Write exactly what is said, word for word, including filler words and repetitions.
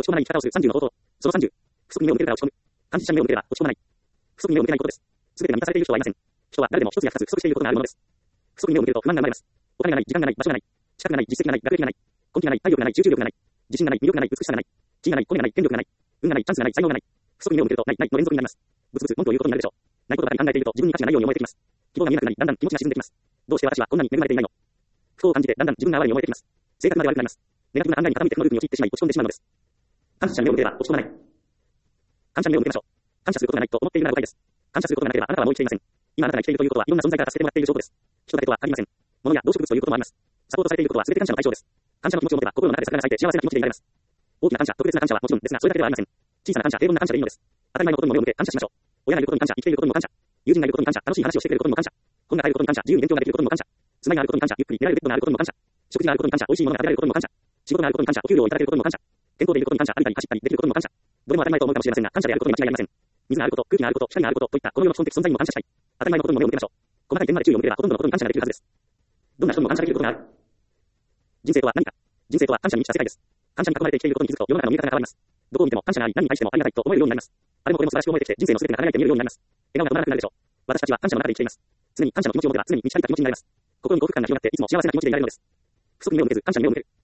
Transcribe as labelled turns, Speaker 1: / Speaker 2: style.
Speaker 1: 込まない生き方をするさんじゅうの方法。そのさんじゅう。不足に目を向けるから落ち込む。監視者に目を向ければ落ち込まない。不足に目を向けないことです。すべてが満たされている人はいません。人は誰でも一つや二つ不足していることがあるものです。不足に目を向けると不満が生まれます。お金がない、時間がない、場所がない、資格がない、実績がない、学歴がない、根気がない、体力がない、集中力がない、自信がない、魅力がない、美しさがない、地位がない、コネがない、権力がない、運がない、チャンスがない、才能がない。不足に目を向けるとない、ないの連続になります。ぶつぶつ文句を言うことになるでしょう。ないことばかり考えていると自分に価値がないように思えてきます。希望が見えなくなり、だんだん気持ちが沈んできます。どうして私はこんなに恵まれていないの。不幸を感じてだんだん自分が哀れに思えてきます。性格まで悪くなります。ネガティブな考えに傾いてこのループに陥ってしまい落ち込んでしまうのです。感謝者に目を向ければ落ち込まない。感謝に目を向けましょう。感謝することがないと思っているなら誤解です。感謝することがなければあなたはもう生きていません。今あなたが生きているということはいろんな存在から助けてもらっている証拠です。人だけとは限りません。物や動植物ということもあります。サポートされていることは全て感謝の対象です。感謝の気持ちを持てば心の中で桜が咲いて幸せな気持ちでいられます。大きな感謝、特別な感謝はもちろんですが、それだけではありません。小さな感謝、平凡な感謝でいいのです。当たり前のことにも目を向け感謝しましょう。親がいることに感謝、生きていることにも感謝。友人がいることに感謝、楽しい話をしてくれることにも感謝。本が買えることに感謝、自由に勉強ができることにも感謝。住まいがあることに感謝、ゆっくり寝られるベッドがあることにも感謝。食事があることに感謝、美味しいものが食べられることにも感謝。仕事があることに感謝、お給料をいただけることにも感謝。健康でいることに感謝、歩いたり走ったりできることにも感謝。どれも当たり前と思うかもしれませんが、感謝であることに間違いありません。水があること、空気があること、光があることといったこの世の基本的存在にも感謝したい。当たり前のことにも目を向けましょう。細かい点まで注意を向ければほとんどのことに感謝ができるはずです。どんな人にも感謝できることがある。人生とは何か。人生とは感謝に満ちた世界です。感謝に囲まれて生きていることに気づくと世の中の見え方が変わります。どこを見ても感謝があり、何に対してもありがたいと思えるようになります。あれもこれも素晴らしく思えてきて人生の全てが輝いて見えるようになります。笑顔が止まらなくなるでしょう。私たちは感謝の中で生きています。常に感謝の気持ちを持てば常に満ち足りた気持ちになります。心に幸福感が広がっていつも幸せな気持ちでいられるのです。不足に目を向けず感謝に目を向ける。